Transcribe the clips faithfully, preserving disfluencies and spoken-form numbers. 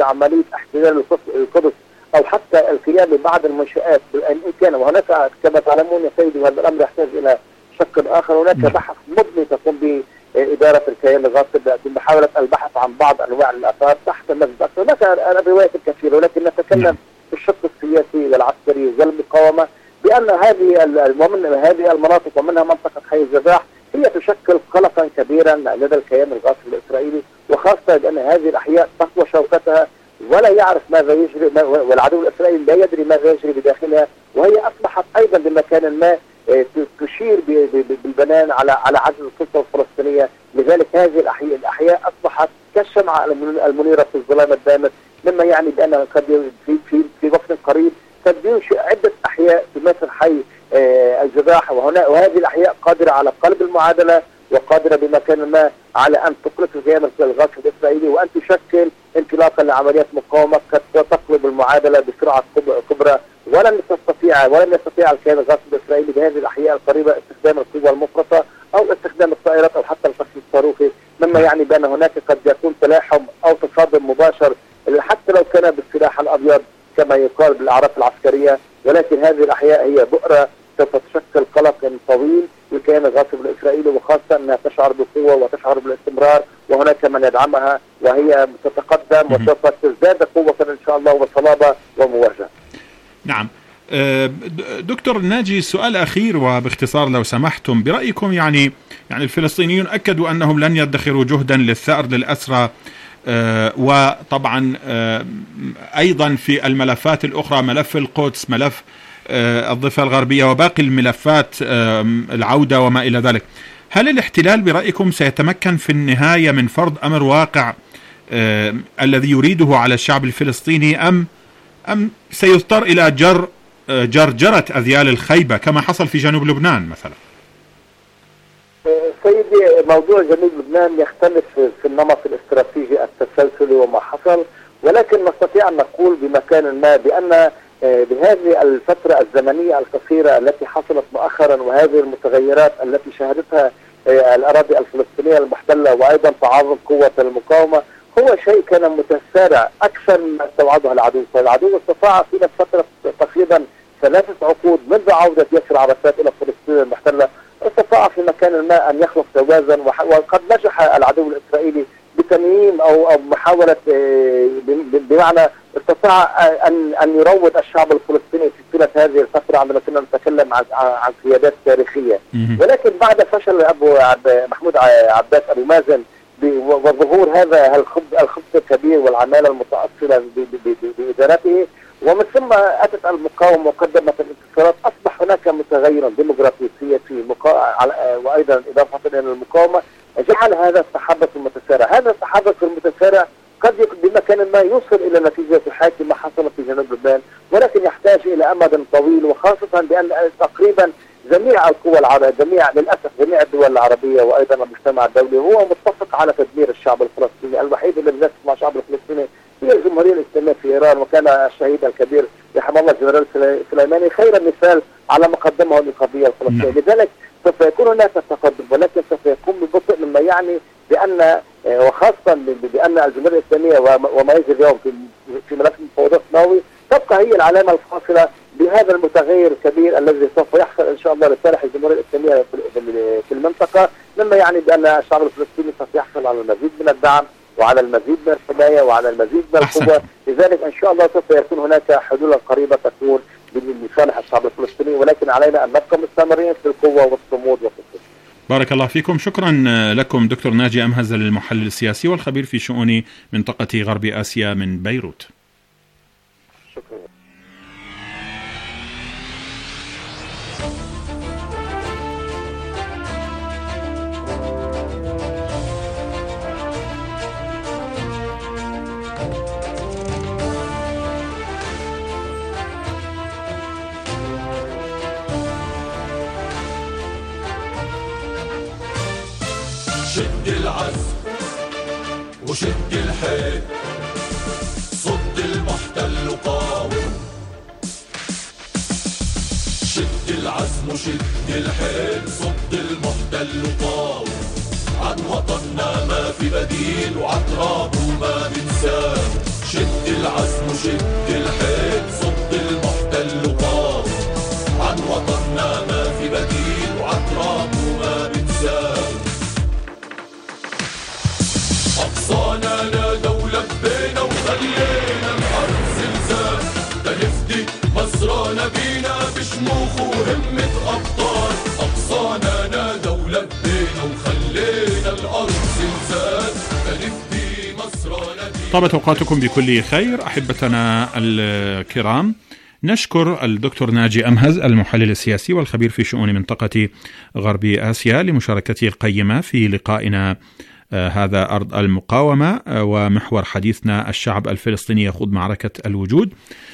عملية احتلال القدس أو حتى القيام ببعض المنشآت إن كان. وهناك كما تعلمون يا سيدي، وهذا الأمر يحتاج إلى شق آخر، هناك بحث مبني تقوم بإدارة الكيان الغاصب بمحاولة البحث عن بعض أنواع الآثار تحت المسجد الأقصى. هناك الروايات الكثيرة، ولكن نتكلم في الشق السياسي والعسكري والمقاومة بأن هذه ومن هذه المناطق ومنها منطقة حي الجزاح هي تشكل قلقا كبيرا لدى الكيان الغاصب الإسرائيلي، وخاصة بأن هذه الأحياء تقوى شوكتها ولا يعرف ماذا يجري، والعدو الإسرائيلي لا يدري ماذا يجري بداخلها، وهي أصبحت أيضا بمكان ما تشير بالبنان على على عجز السلطة الفلسطينية. لذلك هذه الأحياء الأحياء أصبحت كالشمعة المنيرة في الظلام الدامس، مما يعني بأن قد في في في وقت قريب قد ينشئ عدة أحياء في مثل حي الجزاح، وهنا وهذه الأحياء قادرة على قلب المعادلة وقادرة بمكان ما على أن تقلق الكيان الغاصب الإسرائيلي وأن تشكل انطلاقا لعمليات مقاومة قد تقلب المعادلة بسرعة كبرى. ولن تستطيع ولن يستطيع الكيان الغاصب الإسرائيلي بهذه الأحياء القريبة استخدام القوة المفرطة أو استخدام الطائرات أو حتى القصف الصاروخي، مما يعني بأن هناك قد يكون تلاحم أو تصادم مباشر حتى لو كان بالسلاح الأبيض كما يقال بالأعراف العسكرية. ولكن هذه الأحياء هي بؤرة سوف تشكل قلق طويل للكيان الغاصب الإسرائيلي، وخاصة أنها تشعر بالقوة وتشعر بالاستمرار، وهناك من يدعمها وهي تتقدم وسوف تزداد قوة إن شاء الله وصلابة ومواجهة. نعم دكتور ناجي، سؤال أخير وباختصار لو سمحتم، برأيكم يعني يعني الفلسطينيون أكدوا أنهم لن يدخروا جهدا للثأر للأسرى، آه وطبعا آه أيضا في الملفات الأخرى، ملف القدس، ملف آه الضفة الغربية، وباقي الملفات آه العودة وما إلى ذلك، هل الاحتلال برأيكم سيتمكن في النهاية من فرض أمر واقع آه الذي يريده على الشعب الفلسطيني، أم أم سيضطر إلى جر جرجرة أذيال الخيبة كما حصل في جنوب لبنان مثلا؟ سيدي، موضوع جنوب لبنان يختلف في النمط الاستراتيجي التسلسلي وما حصل، ولكن نستطيع أن نقول بمكان ما بأن بهذه الفترة الزمنية القصيرة التي حصلت مؤخرا وهذه المتغيرات التي شهدتها الأراضي الفلسطينية المحتلة وأيضا تعاظم قوة المقاومة هو شيء كان متسارع أكثر مما استوعبه العدو. فالعدو استطاع في فترة تقريبا ثلاثة عقود منذ عودة ياسر عرفات إلى فلسطين المحتلة، استطاع في مكان ما أن يخلق توازن، وقد نجح العدو الإسرائيلي بتمييم أو أو محاولة بمعنى استطاع أن أن يروض الشعب الفلسطيني في طيلة هذه الفترة عندما كنا نتكلم عن عن قيادات تاريخية. ولكن بعد فشل أبو محمود عباس أبو مازن وظهور هذا الخبز الكبير والعمالة المتأصلة بإدارته، ومن ثم أتت المقاومة وقدمت الانتصارات، أصبح هناك متغير ديموغرافي سياسي وأيضا إضافة إلى المقاومة جعل هذا التحدث المتسارع. هذا التحدث المتسارع قد بمكان ما يوصل إلى نتيجة تحاكي ما حصل في جنوب لبنان، ولكن يحتاج إلى أمد طويل، وخاصة بأن تقريبا جميع القوى العربية، جميع للأسف جميع الدول العربية وأيضا المجتمع الدولي هو متفق على تدمير الشعب الفلسطيني. الوحيد الذي نجح مع الشعب الفلسطيني هي الجمهورية الإسلامية في إيران، وكان الشهيد الكبير رحمه الله الجنرال سليماني خير مثال على ما قدمه للقضية الفلسطينية. لذلك سوف يكون هناك تقدم، ولكن سوف يكون ببطء، مما يعني بأن وخاصة بأن الجمهورية الإسلامية وما يجري اليوم في في ملف المفاوضات النووي تبقى هي العلامة الفاصلة بهذا المتغير الكبير الذي سوف يحصل إن شاء الله لصالح الجمهورية الإسلامية في المنطقة، مما يعني بأن الشعب الفلسطيني سوف يحصل على المزيد من الدعم وعلى المزيد من الحماية وعلى المزيد من القوة. لذلك إن شاء الله سوف يكون هناك حلول قريبة تكون لصالح الشعب الفلسطيني، ولكن علينا أن نبقى مستمرين في القوة والصمود والتصديق. بارك الله فيكم. شكرا لكم دكتور ناجي أمهزل، المحلل السياسي والخبير في شؤون منطقة غرب آسيا من بيروت. شكرا. شد العزم وشد الحيل، صد المحتل وقاوم. شد العزم وشد الحيل، صد المحتل وقاوم. عن وطننا ما في بديل، وعن ترابه ما بنساه. شد وشد الحيل صد المحتل وقاوم، عن وطننا ما في بديل وعن ترابه ما بنساوم. أقصانا نادوا ولبينا وخلينا الأرض زلزال، تنفدي مصرانا بينا بشموخ وهمة أبطال. أقصانا نادوا ولبينا وخلينا الأرض زلزال، تنفدي مصرانا بينا. طابت أوقاتكم بكل خير أحبتنا الكرام. نشكر الدكتور ناجي أمهز المحلل السياسي والخبير في شؤون منطقة غرب آسيا لمشاركته القيمة في لقائنا هذا أرض المقاومة، ومحور حديثنا الشعب الفلسطيني يخوض معركة الوجود،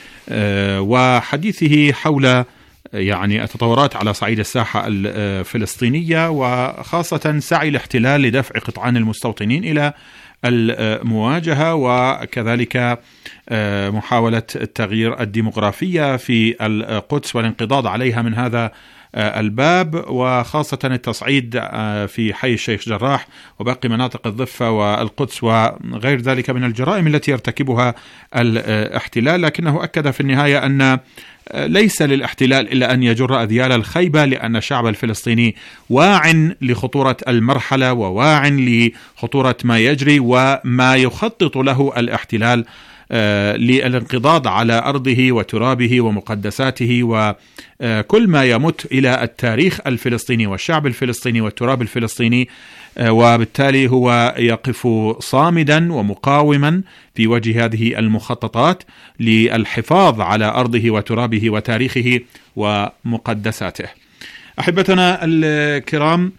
وحديثه حول يعني التطورات على صعيد الساحة الفلسطينية، وخاصة سعي الاحتلال لدفع قطعان المستوطنين إلى المواجهة، وكذلك محاولة التغيير الديمغرافية في القدس والانقضاض عليها من هذا الباب، وخاصة التصعيد في حي الشيخ جراح وباقي مناطق الضفة والقدس وغير ذلك من الجرائم التي يرتكبها الاحتلال. لكنه أكد في النهاية أن ليس للاحتلال إلا أن يجر أذيال الخيبة، لأن الشعب الفلسطيني واع لخطورة المرحلة وواع لخطورة ما يجري وما يخطط له الاحتلال للانقضاض على أرضه وترابه ومقدساته وكل ما يمت إلى التاريخ الفلسطيني والشعب الفلسطيني والتراب الفلسطيني، وبالتالي هو يقف صامدا ومقاوما في وجه هذه المخططات للحفاظ على أرضه وترابه وتاريخه ومقدساته. أحبتنا الكرام،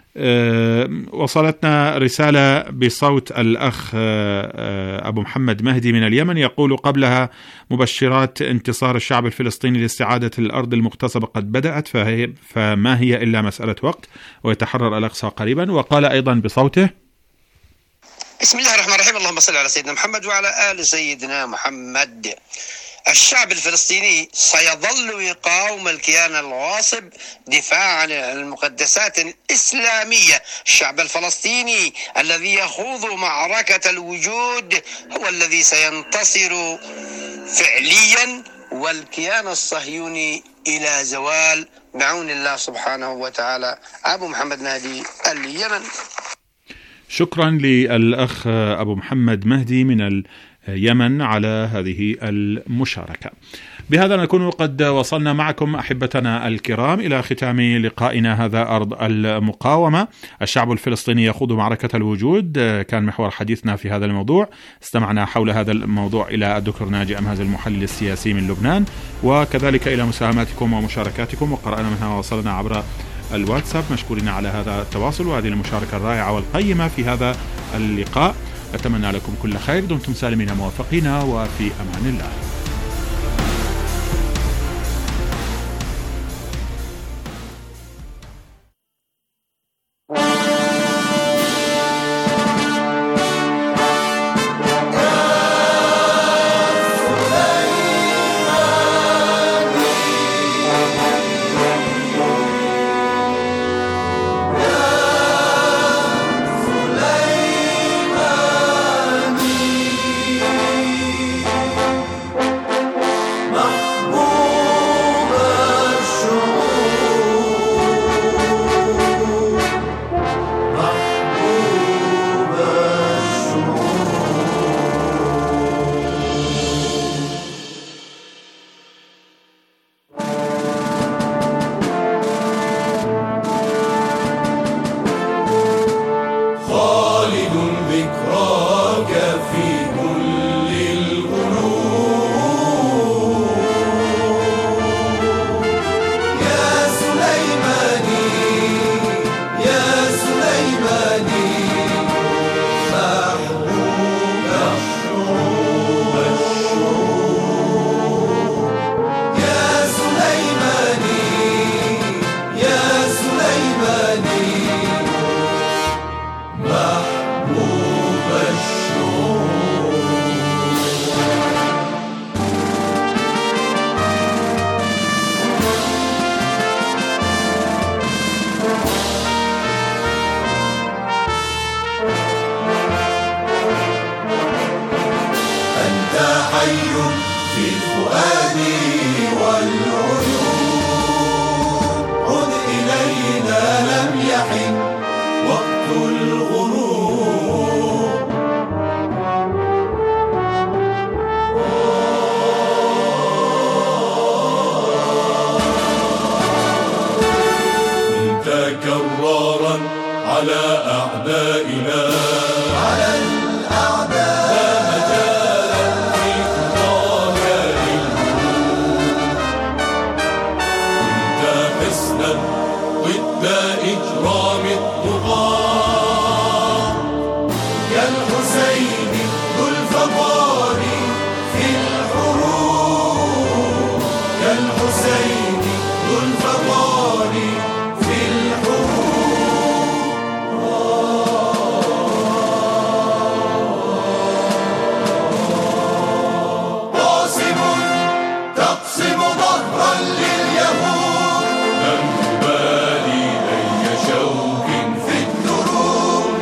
وصلتنا رسالة بصوت الأخ أبو محمد مهدي من اليمن يقول قبلها: مبشرات انتصار الشعب الفلسطيني لاستعادة الأرض المغتصبة قد بدأت، فهي فما هي إلا مسألة وقت ويتحرر الأقصى قريبا. وقال أيضا بصوته: بسم الله الرحمن الرحيم، اللهم صل على سيدنا محمد وعلى آل سيدنا محمد. الشعب الفلسطيني سيظل يقاوم الكيان الغاصب دفاعا عن المقدسات الإسلامية. الشعب الفلسطيني الذي يخوض معركة الوجود هو الذي سينتصر فعليا، والكيان الصهيوني إلى زوال بعون الله سبحانه وتعالى. أبو محمد مهدي، اليمن. شكرا للأخ أبو محمد مهدي من اليمن على هذه المشاركة. بهذا نكون قد وصلنا معكم أحبتنا الكرام إلى ختام لقائنا هذا أرض المقاومة. الشعب الفلسطيني يخوض معركة الوجود كان محور حديثنا في هذا الموضوع. استمعنا حول هذا الموضوع إلى الدكتور ناجي أمهز المحلل السياسي من لبنان، وكذلك إلى مساهماتكم ومشاركاتكم، وقرأنا منها ووصلنا عبر الواتساب. مشكورين على هذا التواصل وهذه المشاركة الرائعة والقيمة في هذا اللقاء. أتمنى لكم كل خير، دمتم سالمين موفقين، وفي أمان الله. أنت حي في الفؤاد والعيون، عد إلينا لم يحن وقت الغروب. كنت كرارا على أعدائنا، على الأعداء لا مجال في خطاك للهروب. كنت حصنا ضد إجرام الطغاة، كالحسين ذو الفضال في الحروب، كالحسين ذو الفضال في الحروب. قاسم تقسم ظهرا لليهود، لم تبالي أي شوك في الدروب.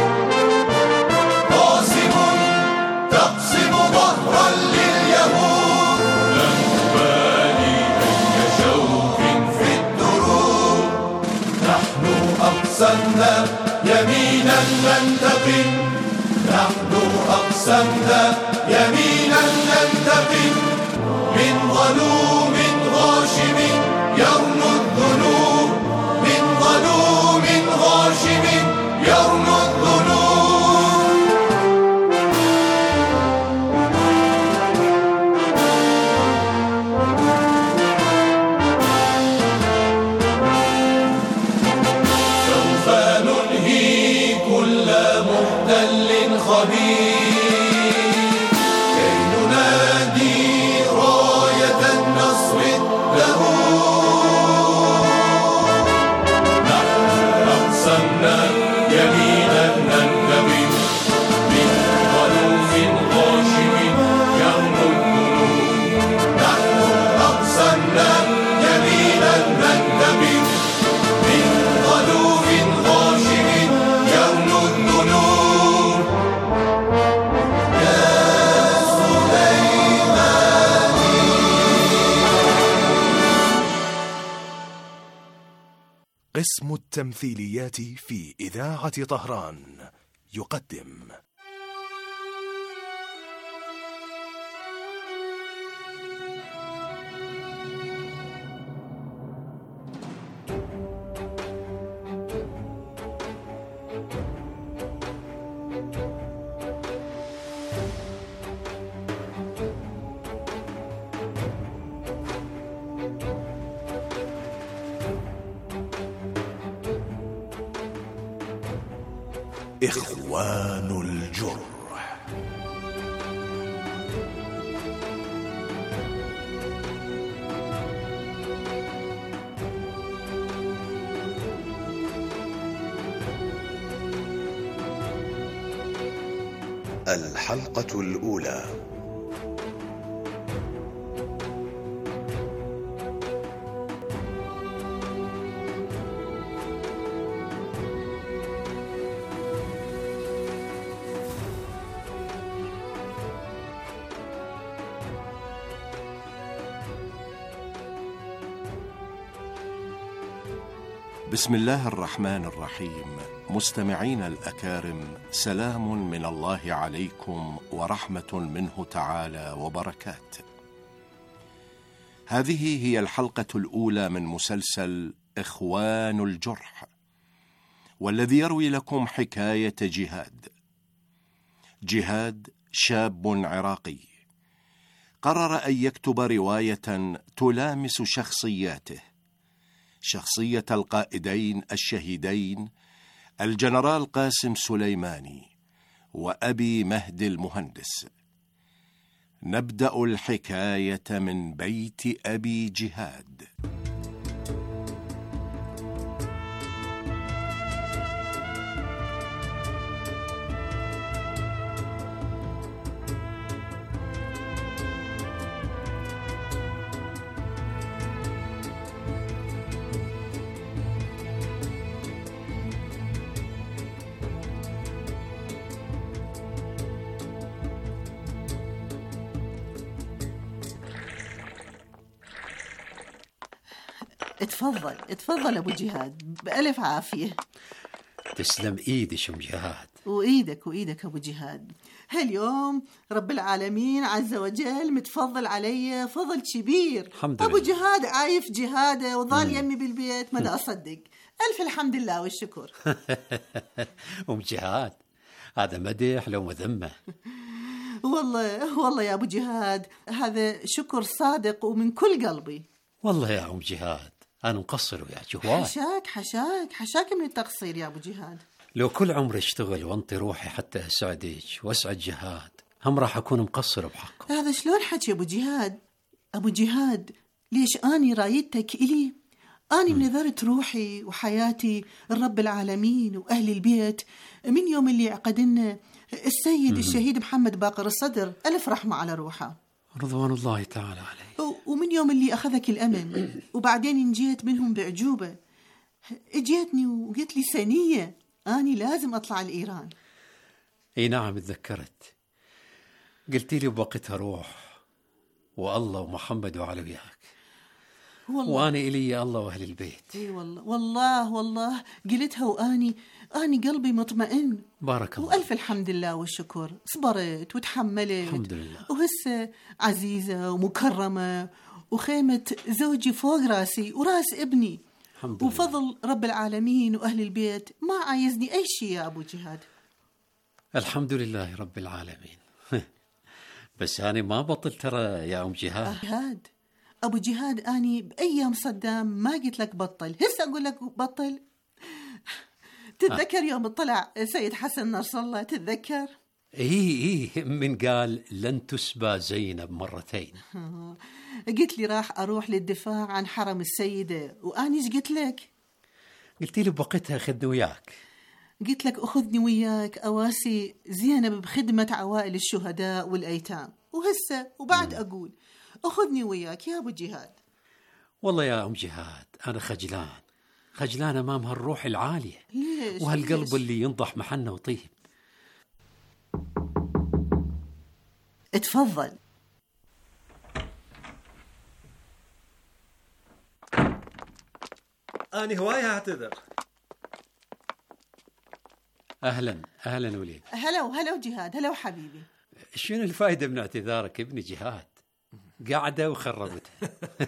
قاسم تقسم ظهرا لليهود، لم تبالي أي شوك في الدروب. نحن أقسمنا يمينا ننتقم، نحن أقسمنا يمينا ننتقم من ظلوم غاشم يرنو الذنوب، من ظلوم غاشم يرنو الذنوب. سوف ننهي كل محتل خبيث، كي ننادي راية النصر الدهور. نحن أقسمنا يمينا ننتقم من ظلوم غاشم يرنو الذنوب. نحن أقسمنا يمينا ننتقم من ظلوم غاشم يرنو الذنوب. يا سليماني. قسم التمثيليات في إذاعة طهران يقدم إخوان الجرح. الحلقة الأولى. بسم الله الرحمن الرحيم. مستمعين الأكارم، سلام من الله عليكم ورحمة منه تعالى وبركاته. هذه هي الحلقة الأولى من مسلسل إخوان الجرح، والذي يروي لكم حكاية جهاد. جهاد شاب عراقي قرر أن يكتب رواية تلامس شخصياته، شخصية القائدين الشهيدين الجنرال قاسم سليماني وأبي مهدي المهندس. نبدأ الحكاية من بيت أبي جهاد. اتفضل اتفضل أبو جهاد، بألف عافية. تسلم إيدك أم جهاد. وإيدك وإيدك أبو جهاد. هاليوم رب العالمين عز وجل متفضل علي فضل كبير. الحمد أبو لله. جهاد عايف جهاده وظال يمي بالبيت، ما أصدق. ألف الحمد لله والشكر. أم جهاد، هذا مدح لو مذمة. والله والله يا أبو جهاد هذا شكر صادق ومن كل قلبي. والله يا أم جهاد أنا مقصر وياك هواي. حشاك حشاك حشاك من التقصير يا أبو جهاد. لو كل عمري اشتغل وانطي روحي حتى أسعدك وأسعد جهاد، هم راح أكون مقصر بحقه. هذا شلون حكي أبو جهاد؟ أبو جهاد ليش أني رايدتك إلي؟ أني منذرت روحي وحياتي الرب العالمين وأهل البيت من يوم اللي عقدنا السيد الشهيد محمد باقر الصدر، ألف رحمة على روحه، رضوان الله تعالى عليه. ومن يوم اللي أخذك الأمن وبعدين نجيت منهم بعجوبة، اجيتني وقلت لي سنية أني لازم أطلع الإيران. اي نعم تذكرت، قلتي لي بوقتها روح والله ومحمد وعلى وياك، والله وأنا إلي يا الله وأهل البيت. اي والله والله والله قلتها واني اني قلبي مطمئن. بارك الله. والف الحمد لله والشكر، صبرت وتحملت الحمد لله. وهسه عزيزه ومكرمه وخيمه زوجي فوق راسي وراس ابني. الحمد لله. وفضل رب العالمين واهل البيت ما عايزني اي شيء يا ابو جهاد. الحمد لله رب العالمين. بس أنا ما بطل ترى يا أم جهاد. جهاد أبو جهاد أني بأيام صدام ما قلت لك بطل، هسه أقول لك بطل. تتذكر آه. يوم طلع سيد حسن نصر الله؟ تتذكر؟ إيه إيه من قال لن تسبى زينب مرتين. قلت لي راح أروح للدفاع عن حرم السيدة، وأني إيش قلت لك؟ قلت لي بوقتها خذني وياك. قلت لك أخذني وياك أواسي زينب بخدمة عوائل الشهداء والأيتام، وهسه وبعد أقول أخذني وياك يا أبو جهاد. والله يا أم جهاد أنا خجلان خجلان أمام هالروح العالية. ليش؟ وهالقلب ليش؟ اللي ينضح محنة وطيب. اتفضل. أنا هواية أعتذر. أهلا أهلا وليد. هلا وهلا وجهاد، هلا وحبيبي. شنو الفائدة من اعتذارك ابني جهاد؟ قاعدة وخربتها.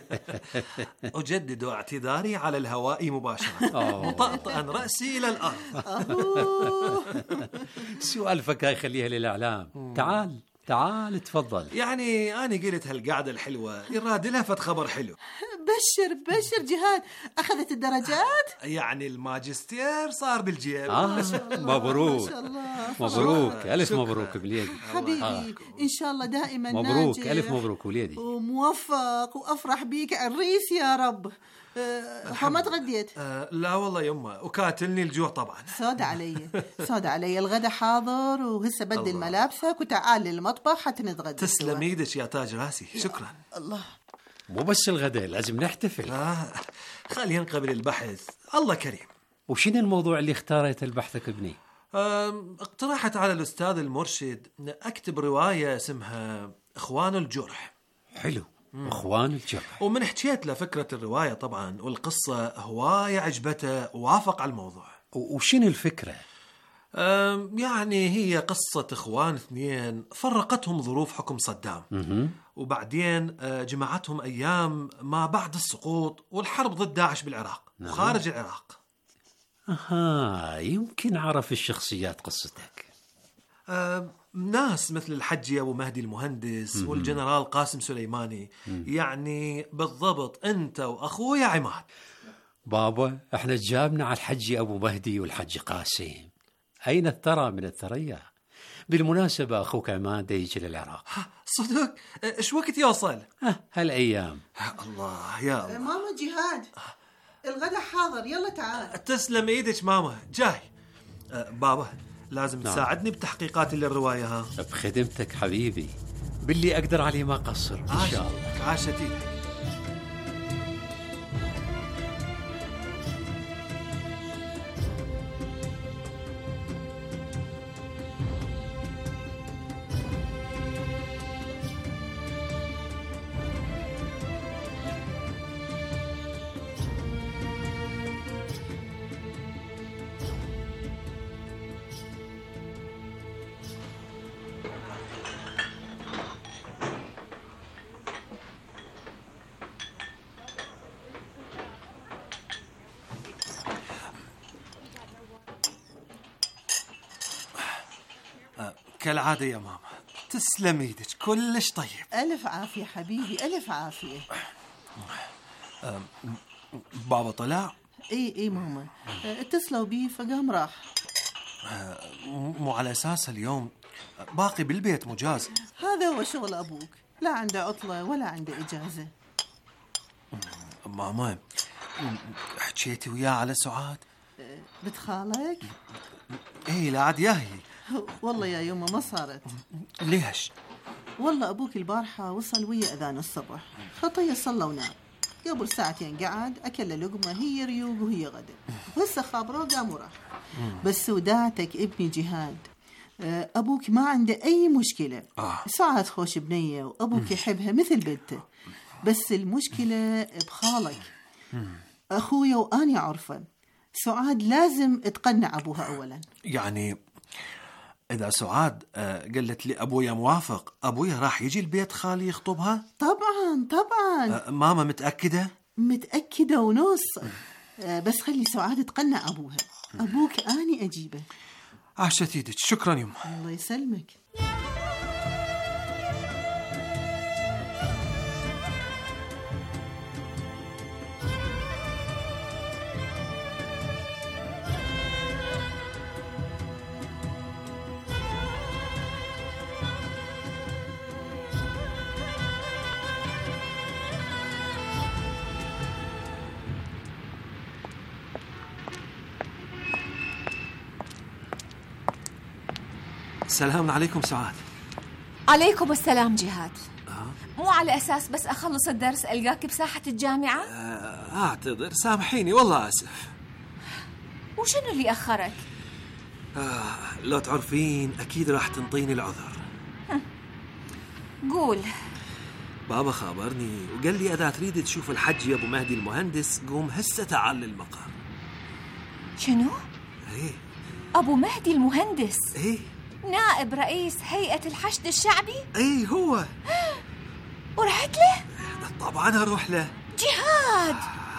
أجدد اعتذاري على الهواء مباشرة مطأطئا رأسي إلى الأرض. سؤال فكاي خليها للإعلام. تعال تعال تفضل. يعني أنا قلت هالقعدة الحلوة يراد لها فت خبر حلو. بشر بشر جهاد، أخذت الدرجات؟ يعني الماجستير صار بالجيب. آه مبروك. ما شاء الله. مبروك ألف شكرا. مبروك بليدي حبيبي آه. إن شاء الله دائما مبروك ناجح ألف مبروك وليدي، وموفق وأفرح بيك عريس يا رب. أه ما تغديت؟ أه لا والله يمه، وكاتلني الجوع طبعا. سود علي سود علي، الغدا حاضر وهسه بدل ملابسك وتعال للمطبخ حتى نتغدى. تسلم ايدك يا تاج راسي، شكرا. الله. مو بس الغداء لازم نحتفل. آه خلينا نقبل البحث، الله كريم. وشنو الموضوع اللي اختاريته لبحثك ابني؟ اقترحت على الأستاذ المرشد أكتب رواية اسمها إخوان الجرح. حلو. إخوان الجرح. ومن حكيت له فكرة الرواية طبعا والقصة هواية عجبته ووافق على الموضوع. وشنو الفكرة؟ يعني هي قصة إخوان اثنين فرقتهم ظروف حكم صدام، وبعدين جمعتهم أيام ما بعد السقوط والحرب ضد داعش بالعراق وخارج العراق. أها يمكن عرف الشخصيات قصتك. آه ناس مثل الحجي أبو مهدي المهندس م-م. والجنرال قاسم سليماني. م-م. يعني بالضبط أنت وأخويا عماد. بابا احنا جابنا على الحجي أبو مهدي والحجي قاسم، أين الثرى من الثريا؟ بالمناسبة أخوك عماد يجي للعراق. صدق؟ إيش وقت يوصل؟ هالأيام. الله يا الله. ماما جهاد الغدا حاضر، يلا تعال. تسلم ايدك ماما، جاي. أه بابا لازم نعم. تساعدني بتحقيقات للرواية. ها بخدمتك حبيبي، باللي أقدر عليه ما قصر إن شاء الله. عاشتي. كالعادة يا ماما. تسلم ايدك، كلش طيب. ألف عافية حبيبي، ألف عافية. بابا طلع؟ اي اي ماما، اتصلوا بي فقام راح. مو على أساس اليوم باقي بالبيت مجاز؟ هذا هو شغل أبوك، لا عنده عطلة ولا عنده إجازة. ماما، حكيتي وياه على سعاد؟ بنت خالك؟ ايه لا عاد ياهي. والله يا يومه ما صارت. ليش؟ والله أبوك البارحة وصل ويا أذان الصبح، خطية صلى ونام. قبل ساعتين قعد أكل لقمة هي ريوق وهي غدا، وهسه خابره قام وراح. بس وداتك ابني جهاد، أبوك ما عنده أي مشكلة. آه. سعاد خوش بنية وأبوك يحبها مثل بنته، بس المشكلة بخالك أخويا وأنا عرفه. سعاد لازم تقنع أبوها أولا. يعني إذا سعاد قالت لي أبويا موافق، أبويا راح يجي البيت خالي يخطبها؟ طبعا طبعا. ماما متأكدة؟ متأكدة ونص. بس خلي سعاد تقنع أبوها، أبوك أني أجيبه. عشت يدك، شكرا يما. الله يسلمك. السلام عليكم سعاد. عليكم السلام جهاد. أه؟ مو على أساس بس أخلص الدرس ألقاك بساحة الجامعة؟ أه أعتذر، سامحيني والله أسف. وشنو اللي أخرك؟ آه لو تعرفين أكيد راح تنطيني العذر. قول. بابا خابرني وقال لي إذا تريد تشوف الحج يا أبو مهدي المهندس قوم هسه تعال للمقر. شنو؟ إيه أبو مهدي المهندس؟ إيه نائب رئيس هيئة الحشد الشعبي؟ ايه هو. ورحت له؟ طبعا اروح له. جهاد،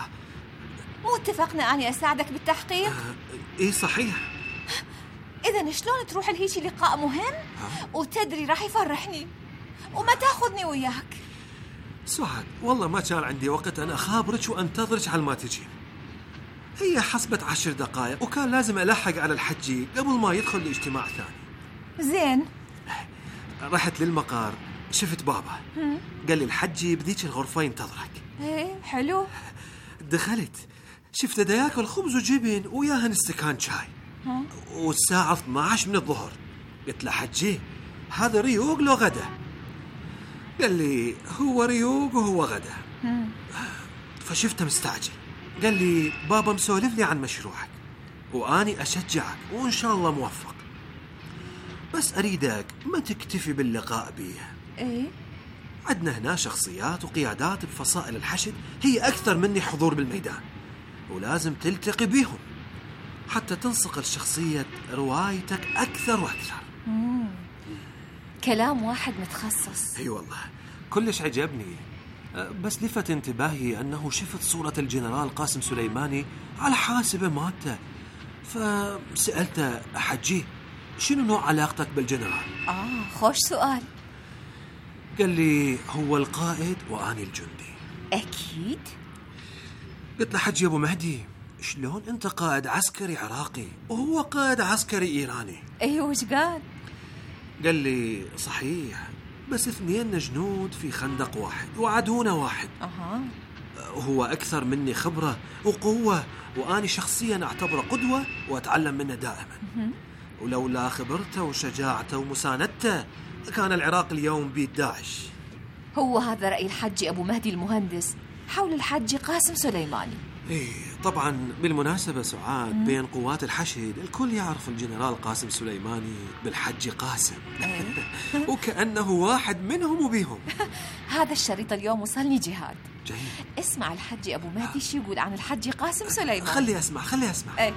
مو اتفقنا اني اساعدك بالتحقيق؟ آه ايه صحيح. اذا شلون تروح لهيجي لقاء مهم وتدري راح يفرحني وما تاخذني وياك؟ سعاد والله ما كان عندي وقت أنا أخابرك وأنتظرك على ما تجي. هي حسبت عشر دقائق وكان لازم ألحق على الحجي قبل ما يدخل لاجتماع ثاني. زين. رحت للمقر، شفت بابا هم. قال لي الحجي بذيك الغرفة ينتظرك. ايه حلو. دخلت شفته دا ياكل خبز وجبن وياهن استكان شاي. والساعة اثني عشر من الظهر. قلت له حجي هذا ريوق لو غدا؟ قال لي هو ريوق وهو غدا. هم. فشفته مستعجل، قال لي بابا مسولف لي عن مشروعك واني اشجعك وان شاء الله موفق، بس اريدك ما تكتفي باللقاء بيه. ايه عندنا هنا شخصيات وقيادات بفصائل الحشد هي اكثر مني حضور بالميدان، ولازم تلتقي بيهم حتى تنصقل شخصية روايتك اكثر واكثر. مم. كلام واحد متخصص. اي والله كلش عجبني، بس لفت انتباهي أنه شفت صورة الجنرال قاسم سليماني على حاسبة مالته، فسألته حجي شنو نوع علاقتك بالجنرال؟ آه خوش سؤال. قال لي هو القائد وأني الجندي. أكيد. قلت له حجي أبو مهدي شلون أنت قائد عسكري عراقي وهو قائد عسكري إيراني؟ أيوة وش قال؟ قال لي صحيح بس اثنين جنود في خندق واحد وعدونا واحد. أها. هو أكثر مني خبرة وقوة وأني شخصيا أعتبره قدوة وأتعلم منه دائما. ولولا خبرته وشجاعته ومساندته كان العراق اليوم بيد داعش. هو هذا رأي الحج أبو مهدي المهندس حول الحج قاسم سليماني. إيه طبعا. بالمناسبة سعاد مم. بين قوات الحشد الكل يعرف الجنرال قاسم سليماني بالحج قاسم. وكأنه واحد منهم وبيهم. هذا الشريط اليوم وصلني جهاد. جيد. اسمع الحج أبو مهدي شو يقول عن الحج قاسم سليماني. خلي أسمع خلي أسمع. ايه.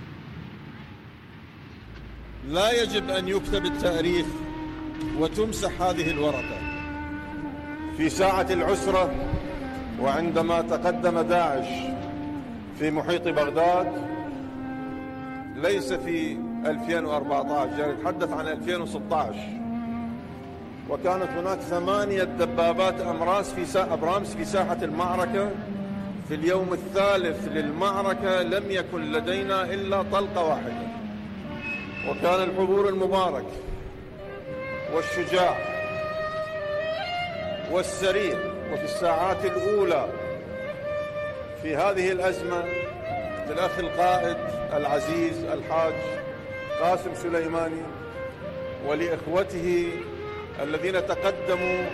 لا يجب أن يكتب التاريخ وتمسح هذه الورقة. في ساعة العسرة وعندما تقدم داعش في محيط بغداد ليس في ألفين وأربعة عشر، يعني نتحدث عن ألفين وستة عشر، وكانت هناك ثمانية دبابات أمراس في سا... أبرامس في ساحة المعركة. في اليوم الثالث للمعركة لم يكن لدينا إلا طلقة واحدة. وكان الحضور المبارك والشجاع والسريع وفي الساعات الأولى في هذه الأزمة للأخ القائد العزيز الحاج قاسم سليماني ولإخوته الذين تقدموا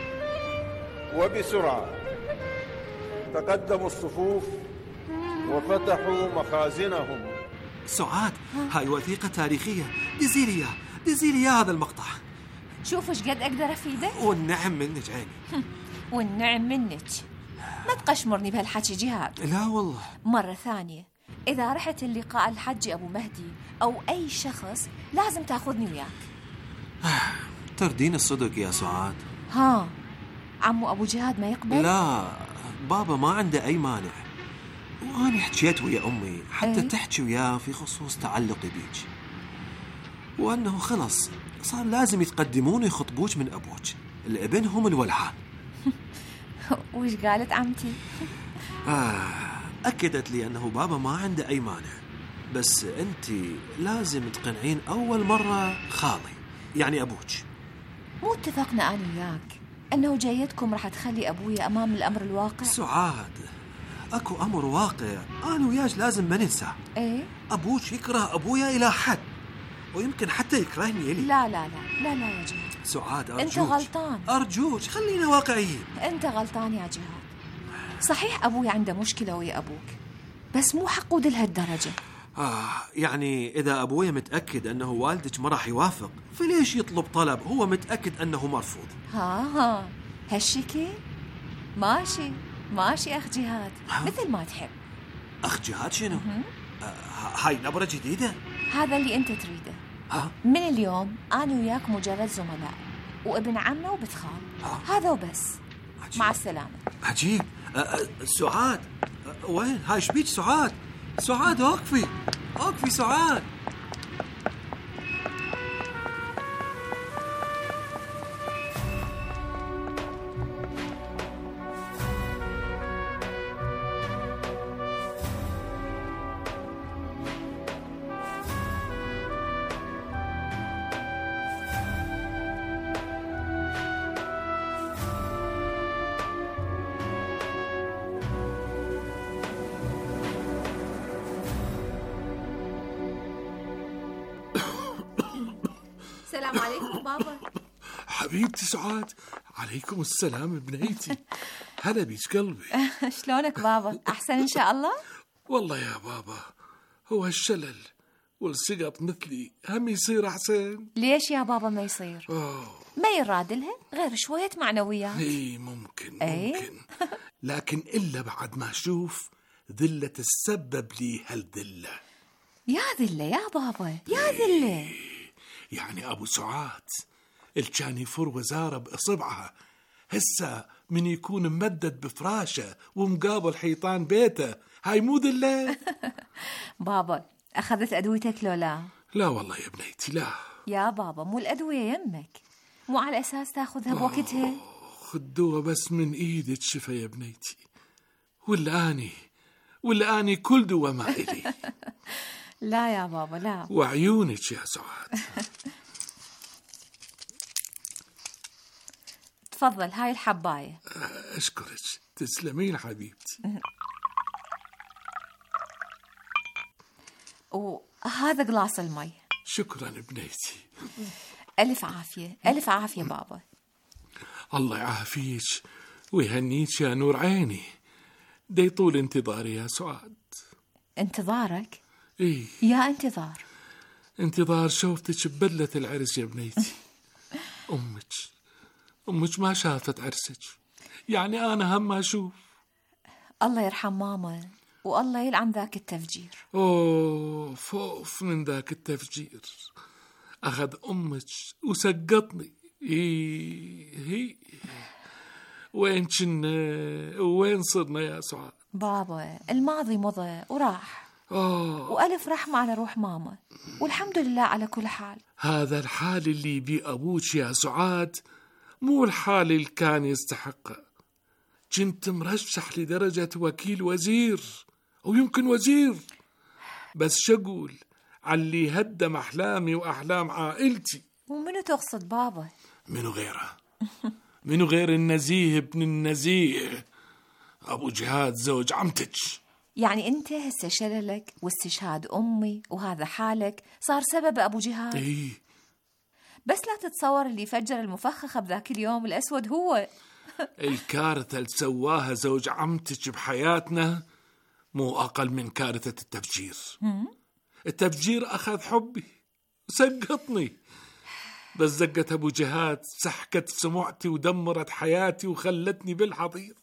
وبسرعة تقدموا الصفوف وفتحوا مخازنهم. سعاد، هاي وثيقة تاريخية، دزيلي إياه دزيلي إياه هذا المقطع. شوف ايش قد اقدر افيدك. والنعم منك عيني. والنعم منك. ما تقشمرني بهالحكي جهاد. لا والله. مرة ثانية إذا رحت اللقاء الحج أبو مهدي أو أي شخص لازم تاخذني وياك. تردين الصدق يا سعاد؟ ها عمو أبو جهاد ما يقبل؟ لا بابا ما عنده أي مانع، وأنا حكيت ويا أمي حتى ايه؟ تحكي وياه في خصوص تعلقي بيك، وأنه خلص صار لازم يتقدمون ويخطبوك من أبوك، الابن هم الولعان. وش قالت عمتي؟ آه أكدت لي أنه بابا ما عنده أي مانع، بس أنت لازم تقنعين أول مرة خالي يعني أبوك. مو اتفقنا أنا وياك أنه جايتكم راح تخلي أبويا أمام الأمر الواقع؟ سعاد أكو أمر واقع أنا وياك لازم ما ننسى. إيه؟ أبوك يكره أبويا إلى حد، ويمكن حتى يكرهني إلي. لا لا لا لا لا يا جهاد، سعاد أرجوك أنت غلطان. أرجوك خلينا واقعيين. أنت غلطان يا جهاد. صحيح أبويا عنده مشكلة ويا أبوك، بس مو حقود لهالدرجة. آه يعني إذا أبويا متأكد أنه والدك ما راح يوافق، فليش يطلب طلب هو متأكد أنه مرفوض؟ ها ها هالشكل ماشي ماشي أخ جهاد، مثل ما تحب. أخ جهاد شنو؟ آه هاي نبرة جديدة؟ هذا اللي أنت تريده. ها؟ من اليوم أنا وياك مجرد زملاء وابن عمه وبنت خال، هذا وبس. عجيب. مع السلامة. عجيب. آه آه سعاد آه وين هاي شبيك سعاد؟ سعاد أوقفي أوقفي سعاد. السلام عليكم بابا. حبيبتي سعاد. عليكم السلام بنيتي. هلا بيك قلبي. شلونك بابا؟ أحسن إن شاء الله؟ والله يا بابا هو هالشلل والسقط مثلي هم يصير أحسن. ليش يا بابا ما يصير؟ أوه. ما يراد لها غير شوية معنويات. اي ممكن أي؟ ممكن لكن إلا بعد ما أشوف ذلة تسبب لي هالذلة. يا ذلة يا بابا يا ذلة. يعني أبو سعاد الكان يفر وزارة بإصبعها، هسا من يكون ممدد بفراشه ومقابل حيطان بيته، هاي مو ذلة؟ بابا أخذت أدويتك لو لا؟ لا والله يا بنيتي لا. يا بابا مو الأدوية يمك، مو على أساس تاخذها بوقتها؟ خدوها بس من إيدك شفا يا بنيتي، ولا أني ولا أني كل دوا ما إلي. لا يا بابا لا. وعيونك يا سعاد. تفضل هاي الحباية. أشكرك تسلمين حبيبتي. وهذا قلاص المي. شكرا بنيتي. ألف عافية ألف عافية بابا. الله يعافيك ويهنيك يا نور عيني. دي طول انتظاري يا سعاد. انتظارك؟ إيه يا انتظار. انتظار شوفتك ببدلة العرس يا بنيتي. أمك أمك ما شافت عرسك، يعني أنا هم ما أشوف. الله يرحم ماما والله يلعن ذاك التفجير. أوه فوف من ذاك التفجير، أخذ أمك وسقطني. إيه هي وين كنا وين صرنا يا سعاد؟ بابا الماضي مضى وراح. أوه. وألف رحمة على روح ماما، والحمد لله على كل حال. هذا الحال اللي بي أبوك يا سعاد مو الحال اللي كان يستحقه. كنت مرشح لدرجة وكيل وزير ويمكن وزير، بس شقول على اللي هدم أحلامي وأحلام عائلتي. ومنو تقصد بابا؟ منو غيره؟ منو غير النزيه ابن النزيه أبو جهاد زوج عمتك. يعني أنت هسه شللك واستشهاد أمي وهذا حالك صار سبب أبو جهاد؟ إيه. بس لا تتصور اللي فجر المفخخة بذاك اليوم الأسود هو. الكارثة اللي سواها زوج عمتك بحياتنا مو أقل من كارثة التفجير. التفجير أخذ حبي سقطني، بس زقت أبو جهاد سحكت سمعتي ودمرت حياتي وخلتني بالحضيض.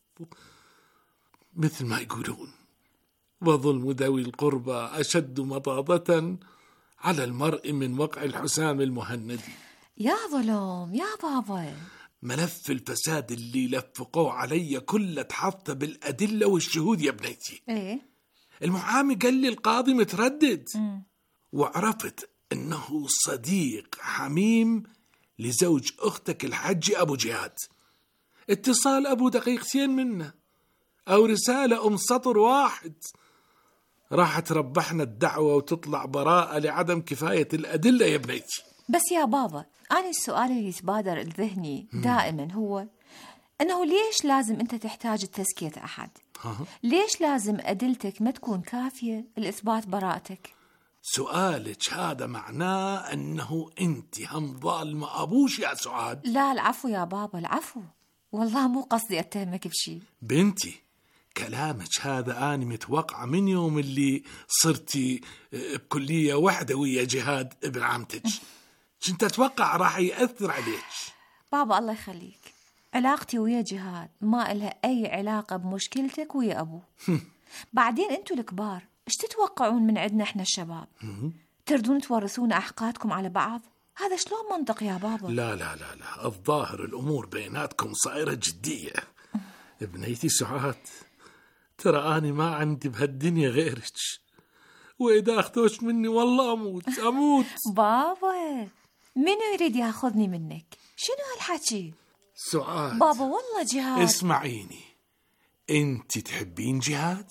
مثل ما يقولون وظلم ذوي القربى أشد مضاضة على المرء من وقع الحسام المهندي. يا ظلم يا بابا. ملف الفساد اللي لفقوه علي كله تحط بالأدلة والشهود يا بنيتي. إيه؟ المحامي قال لي القاضي متردد. م. وعرفت أنه صديق حميم لزوج أختك الحج أبو جهاد. اتصال أبو دقيقتين منه أو رسالة أم سطر واحد راح تربحنا الدعوة وتطلع براءة لعدم كفاية الأدلة يا بنيتي. بس يا بابا أنا السؤال اللي يتبادر لذهني دائما هو أنه ليش لازم أنت تحتاج تزكية أحد؟ ليش لازم أدلتك ما تكون كافية لإثبات براءتك؟ سؤالك هذا معناه أنه أنت هم ظالمة أبوش يا سعاد. لا العفو يا بابا العفو، والله مو قصدي أتهمك بشي. بنتي كلامك هذا أنا متوقع من يوم اللي صرتي بكلية واحدة ويا جهاد ابن عمتك. كنت أتوقع راح يأثر عليك. بابا الله يخليك، علاقتي ويا جهاد ما إلها أي علاقة بمشكلتك ويا أبوه. بعدين أنتوا الكبار إيش تتوقعون من عندنا إحنا الشباب؟ تردون تورثون أحقادكم على بعض؟ هذا شلون منطق يا بابا؟ لا لا لا لا، الظاهر الأمور بيناتكم صايرة جدية. ابنيتي سعاد ترى أنا ما عندي بهالدنيا غيرك، وإذا أخذوش مني والله أموت أموت. بابا منو يريد ياخذني منك؟ شنو هالحكي؟ سعاد بابا والله جهاد. اسمعيني، أنت تحبين جهاد؟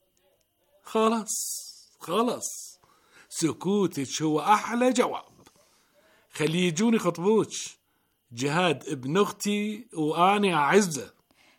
خلاص خلاص، سكوتك هو أحلى جواب. خلي يجوني خطبوك. جهاد ابن أختي وأنا أعزه.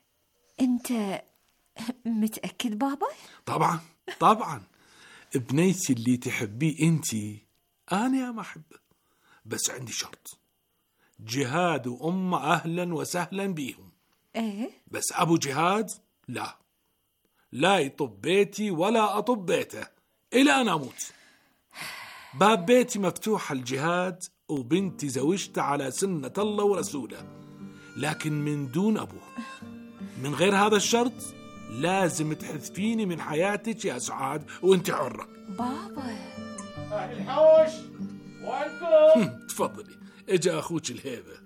أنت متأكد بابا؟ طبعا طبعا، ابنيتي اللي تحبيه أنتي أنا ما أحبه، بس عندي شرط. جهاد وأمه أهلا وسهلا بيهم. إيه؟ بس أبو جهاد لا لا يطب بيتي ولا أطب بيته إلى أن أموت. باب بيتي مفتوح الجهاد وبنتي زوجته على سنة الله ورسوله، لكن من دون أبوه. من غير هذا الشرط لازم تحذفيني من حياتك يا سعاد وانت حرة. بابا أهل الحوش وينكم؟ تفضلي، اجا أخوك الهيبة.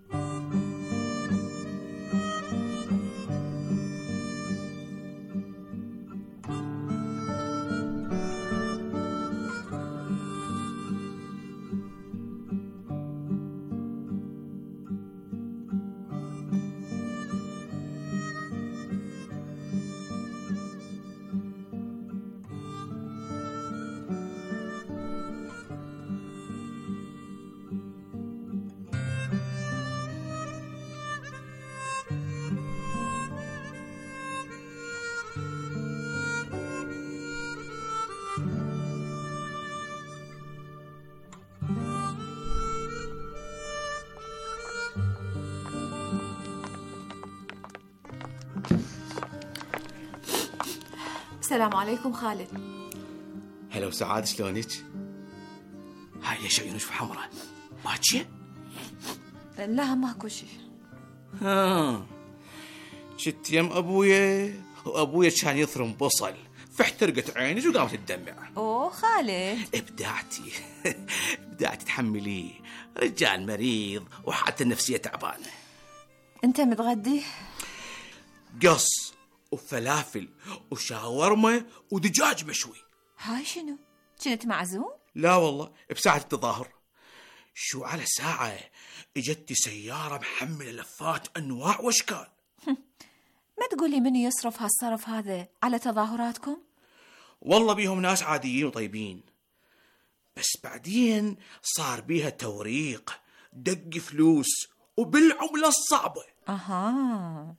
السلام عليكم خالد. هلا وسعاد، شلونك؟ هاي شيء نشف حمراء ما تشي؟ لا ماكو شيء. ها شت يم ابويا، وابويا كان يثرم بصل فاحترقت عيني وقامت تدمع. اوه خالد ابدعتي ابدعتي تحمليه، رجال مريض وحتى النفسيه تعبانه. انت متغدي؟ قص وفلافل وشاورما ودجاج مشوي. هاي شنو؟ كنت معزوم؟ لا والله، بساعة التظاهر. شو على ساعة اجتني سيارة محملة لفات أنواع وأشكال. ما تقولي من يصرف هالصرف هذا على تظاهراتكم؟ والله بيهم ناس عاديين وطيبين، بس بعدين صار بيها توريق، دق فلوس وبالعملة الصعبة. أها.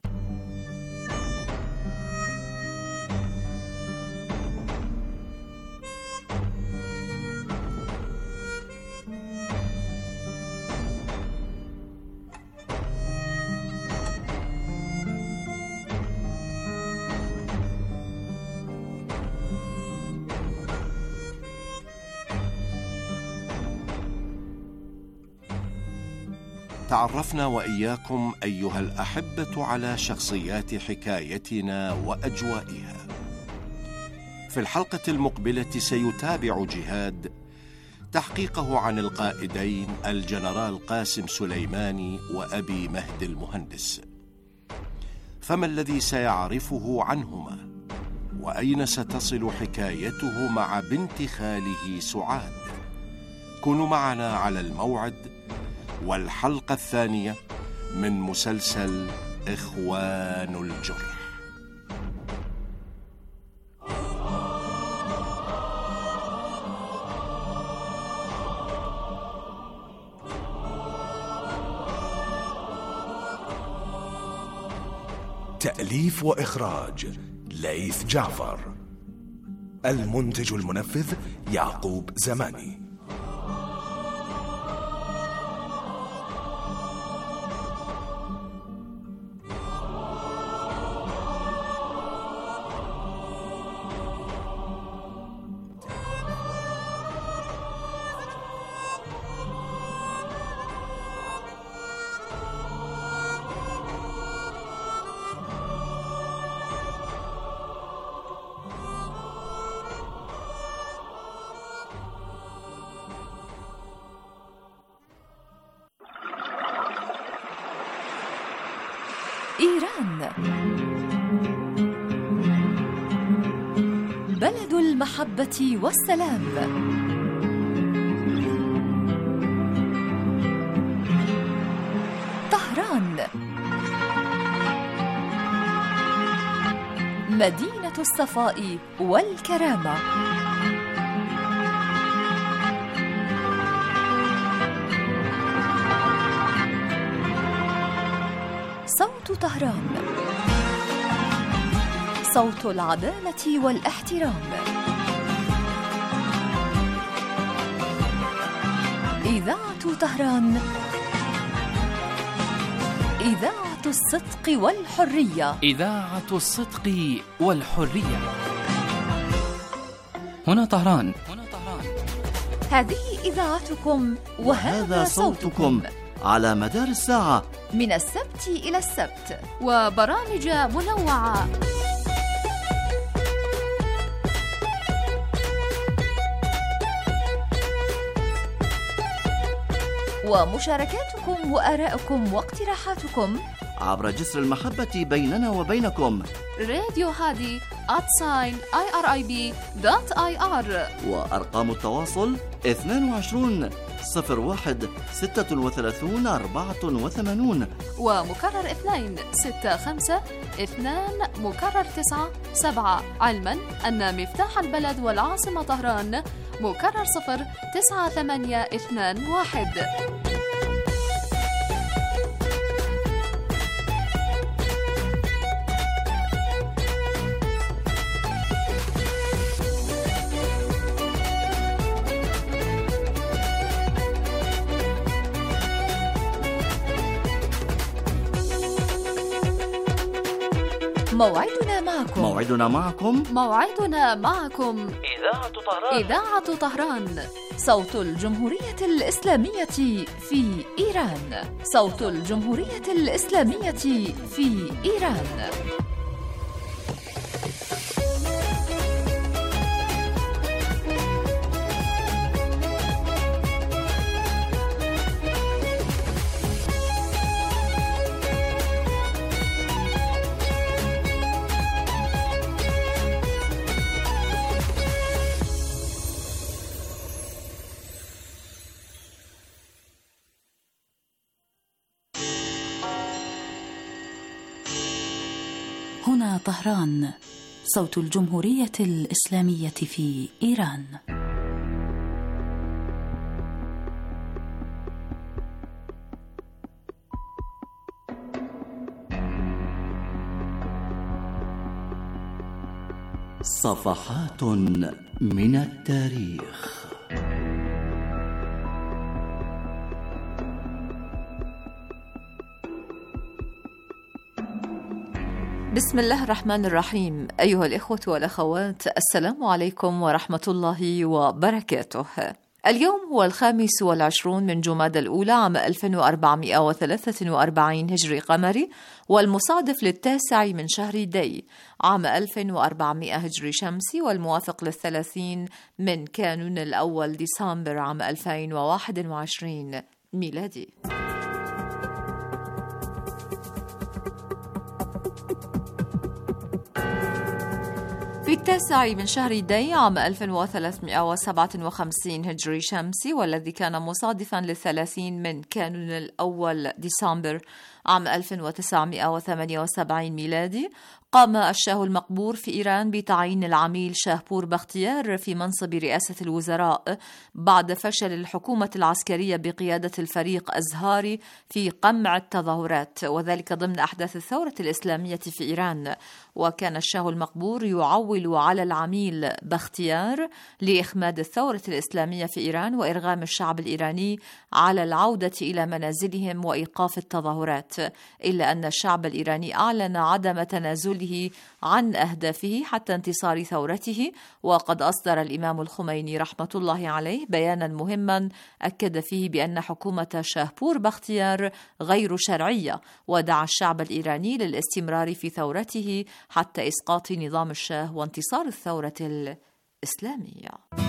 تعرفنا وإياكم أيها الأحبة على شخصيات حكايتنا وأجوائها. في الحلقة المقبلة سيتابع جهاد تحقيقه عن القائدين الجنرال قاسم سليماني وأبي مهد المهندس. فما الذي سيعرفه عنهما؟ وأين ستصل حكايته مع بنت خاله سعاد؟ كونوا معنا على الموعد والحلقة الثانية من مسلسل إخوان الجرح. تأليف وإخراج ليث جعفر. المنتج المنفذ يعقوب زماني. إيران بلد المحبة والسلام. طهران مدينة الصفاء والكرامة. صوت طهران، صوت العدالة والاحترام. إذاعة طهران، إذاعة الصدق والحرية. إذاعة الصدق والحرية. هنا طهران. هذه إذاعتكم وهذا صوتكم على مدار الساعة من السبت إلى السبت، وبرامج منوعة. ومشاركاتكم وآراءكم واقتراحاتكم عبر جسر المحبة بيننا وبينكم. راديو هادي آت ساين آي آر آي بي دوت آي آر. وأرقام التواصل اثنين وعشرين صفر واحد ستة وثلاثين أربعة وثمانين ومكرر اثنين ستة خمسة اثنان مكرر تسعة سبعة، علما أن مفتاح البلد والعاصمة طهران مكرر صفر تسعة ثمانية اثنان واحد. موعدنا معكم موعدنا معكم موعدنا معكم إذاعة طهران. إذاعة طهران، صوت الجمهورية الإسلامية في إيران. صوت الجمهورية الإسلامية في إيران. هنا طهران، صوت الجمهورية الإسلامية في إيران. صفحات من التاريخ. بسم الله الرحمن الرحيم. أيها الإخوة والأخوات، السلام عليكم ورحمة الله وبركاته. اليوم هو الخامس والعشرون من جمادى الأولى عام ألف وأربعمائة وثلاثة وأربعين هجري قمري، والمصادف للتاسع من شهر دي عام ألف وأربعمائة هجري شمسي، والموافق للثلاثين من كانون الأول ديسمبر عام ألفين وواحد وعشرين ميلادي. في التاسع من شهر دي عام ألف وثلاثمائة وسبعة وخمسين هجري شمسي، والذي كان مصادفا للثلاثين من كانون الأول ديسمبر عام ألف وتسعمائة وثمانية وسبعين ميلادي، قام الشاه المقبور في إيران بتعيين العميل شاهبور بختيار في منصب رئاسة الوزراء بعد فشل الحكومة العسكرية بقيادة الفريق أزهاري في قمع التظاهرات، وذلك ضمن أحداث الثورة الإسلامية في إيران. وكان الشاه المقبور يعول على العميل بختيار لإخماد الثورة الإسلامية في إيران وإرغام الشعب الإيراني على العودة إلى منازلهم وإيقاف التظاهرات، إلا أن الشعب الإيراني أعلن عدم تنازله عن أهدافه حتى انتصار ثورته. وقد أصدر الإمام الخميني رحمة الله عليه بيانا مهما أكد فيه بأن حكومة شاهبور بختيار غير شرعية، ودعا الشعب الإيراني للاستمرار في ثورته حتى إسقاط نظام الشاه وانتصار الثورة الإسلامية.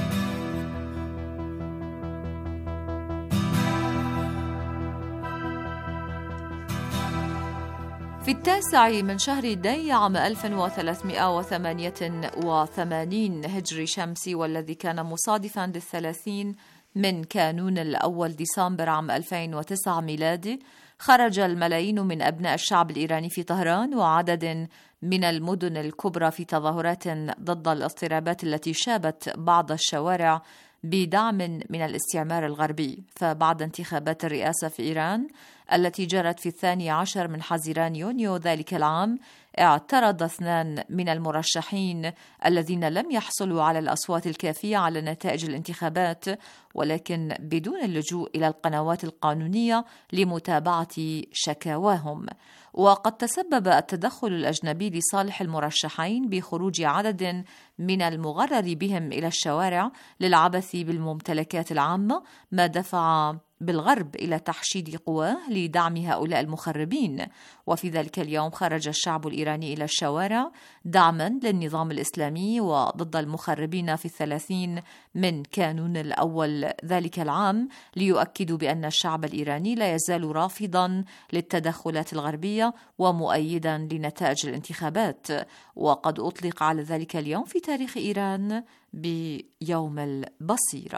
في التاسع من شهر دي عام ألف وثلاثمائة وثمانية وثمانين هجري شمسي، والذي كان مصادفا للثلاثين من كانون الأول ديسمبر عام ألفين وتسعة ميلادي، خرج الملايين من أبناء الشعب الإيراني في طهران وعدد من المدن الكبرى في تظاهرات ضد الاضطرابات التي شابت بعض الشوارع بدعم من الاستعمار الغربي. فبعد انتخابات الرئاسة في إيران التي جرت في الثاني عشر من حزيران يونيو ذلك العام، اعترض اثنان من المرشحين الذين لم يحصلوا على الأصوات الكافية على نتائج الانتخابات، ولكن بدون اللجوء إلى القنوات القانونية لمتابعة شكاواهم. وقد تسبب التدخل الأجنبي لصالح المرشحين بخروج عدد من المغرر بهم إلى الشوارع للعبث بالممتلكات العامة، ما دفع بالغرب إلى تحشيد قواه لدعم هؤلاء المخربين. وفي ذلك اليوم خرج الشعب الإيراني إلى الشوارع دعما للنظام الإسلامي وضد المخربين في الثلاثين من كانون الأول ذلك العام، ليؤكدوا بأن الشعب الإيراني لا يزال رافضا للتدخلات الغربية ومؤيدا لنتائج الانتخابات. وقد أطلق على ذلك اليوم في تاريخ إيران بيوم البصيرة.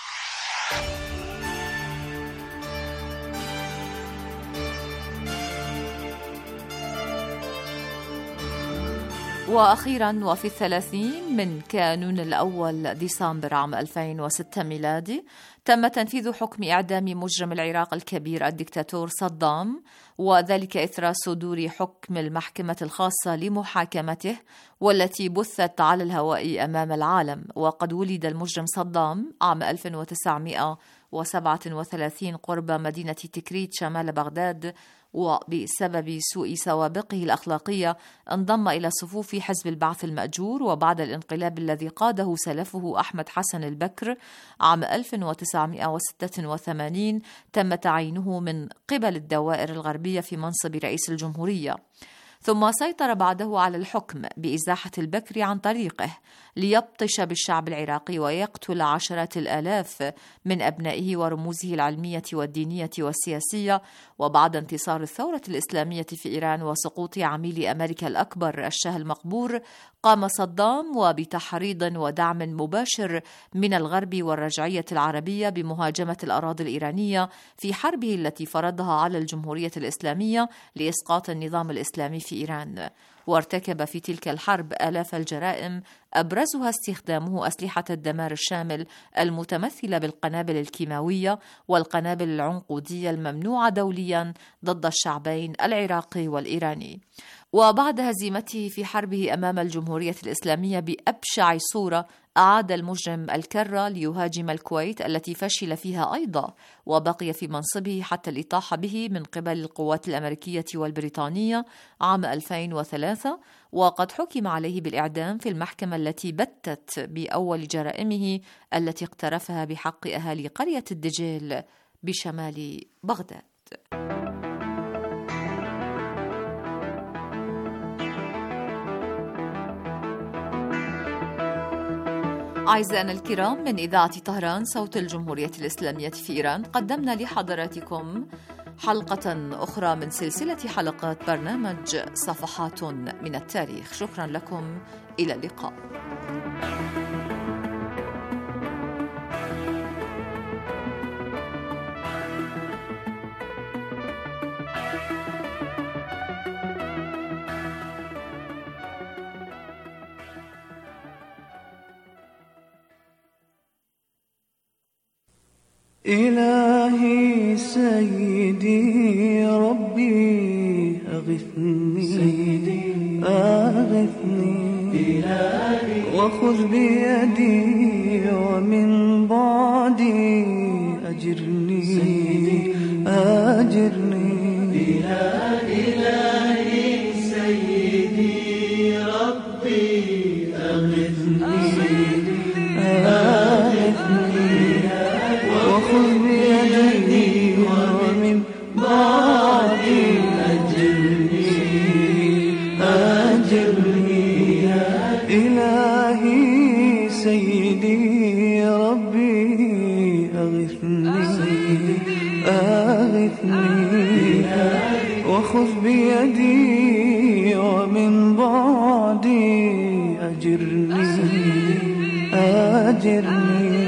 وأخيرا وفي الثلاثين من كانون الأول ديسمبر عام ألفين وستة ميلادي، تم تنفيذ حكم إعدام مجرم العراق الكبير الدكتاتور صدام، وذلك إثر صدور حكم المحكمة الخاصة لمحاكمته والتي بثت على الهواء أمام العالم. وقد ولد المجرم صدام عام ألف وتسعمائة وسبعة وثلاثين قرب مدينة تكريت شمال بغداد، وبسبب سوء سوابقه الأخلاقية انضم إلى صفوف حزب البعث المأجور. وبعد الانقلاب الذي قاده سلفه أحمد حسن البكر عام ألف وتسعمائة وستة وثمانين تم تعيينه من قبل الدوائر الغربية في منصب رئيس الجمهورية، ثم سيطر بعده على الحكم بإزاحة البكر عن طريقه ليبطش بالشعب العراقي ويقتل عشرات الآلاف من أبنائه ورموزه العلمية والدينية والسياسية. وبعد انتصار الثورة الإسلامية في إيران وسقوط عميل أمريكا الأكبر الشاه المقبور، قام صدام وبتحريض ودعم مباشر من الغرب والرجعية العربية بمهاجمة الأراضي الإيرانية في حربه التي فرضها على الجمهورية الإسلامية لإسقاط النظام الإسلامي في إيران، وارتكب في تلك الحرب آلاف الجرائم أبرزها استخدامه أسلحة الدمار الشامل المتمثلة بالقنابل الكيماوية والقنابل العنقودية الممنوعة دوليا ضد الشعبين العراقي والإيراني. وبعد هزيمته في حربه أمام الجمهورية الإسلامية بأبشع صورة، أعاد المجرم الكرة ليهاجم الكويت التي فشل فيها أيضا، وبقي في منصبه حتى الإطاحة به من قبل القوات الأمريكية والبريطانية عام ألفين وثلاثة، وقد حكم عليه بالإعدام في المحكمة التي بتت بأول جرائمه التي اقترفها بحق أهالي قرية الدجيل بشمال بغداد. أعزائنا الكرام، من إذاعة طهران صوت الجمهورية الإسلامية في إيران، قدمنا لحضراتكم حلقة أخرى من سلسلة حلقات برنامج صفحات من التاريخ. شكرا لكم، إلى اللقاء. إلهي سيدي ربي أغثني سيدي أغثني إلهي وخذ بيدي ومن بعدي أجرني سيدي أجرني إلهي سيدي ربي أغثني سيدي أغثني وخذ بيدي ومن بعدي أجرني أجرني إلهي سيدي ربي أغثني أغثني وخذ بيدي ومن بعدي أجرني أجرني